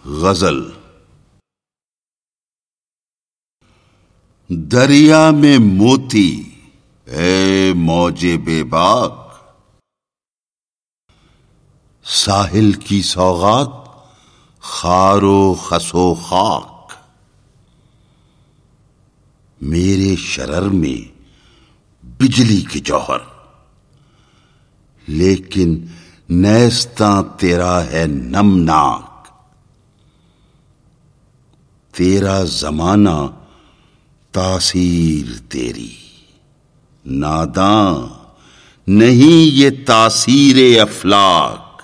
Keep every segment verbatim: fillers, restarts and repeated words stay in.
غزل۔ دریا میں موتی اے موج بے باک، ساحل کی سوغات خار و خس و خاک، میرے شرر میں بجلی کے جوہر، لیکن نیستاں تیرا ہے نمناک، تیرا زمانہ تاثیر تیری، ناداں نہیں یہ تاثیر افلاک،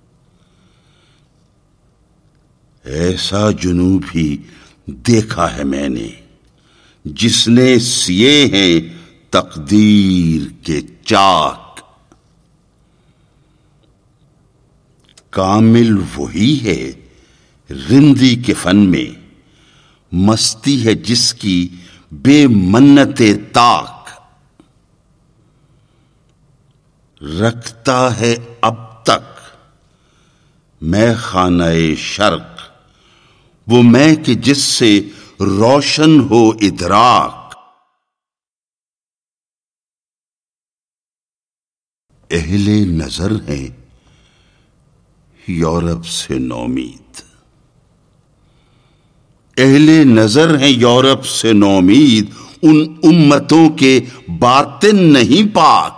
ایسا جنوں بھی دیکھا ہے میں نے جس نے سیے ہیں تقدیر کے چاک، کامل وہی ہے رندی کے فن میں، مستی ہے جس کی بے منت طاق، رکھتا ہے اب تک میں خانہ شرق، وہ میں کہ جس سے روشن ہو ادراک، اہل نظر ہیں یورپ سے نومید، اہل نظر ہیں یورپ سے نومید، ان امتوں کے باطن نہیں پاک،